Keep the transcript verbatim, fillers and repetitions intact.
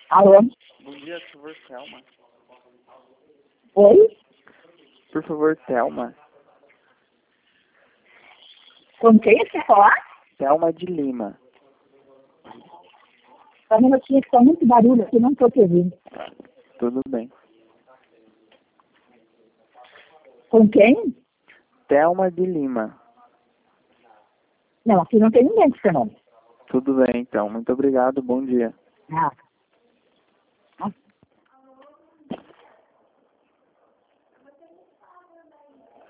Alô? Bom dia, por favor, Thelma. Oi? Por favor, Thelma. Com quem você quer falar? Thelma de Lima. Só um minutinho que tá muito barulho aqui, não tô te ouvindo. Tudo bem. Com quem? Thelma de Lima. Não, aqui não tem ninguém com seu nome. Tudo bem, então. Muito obrigado. Bom dia. Ah.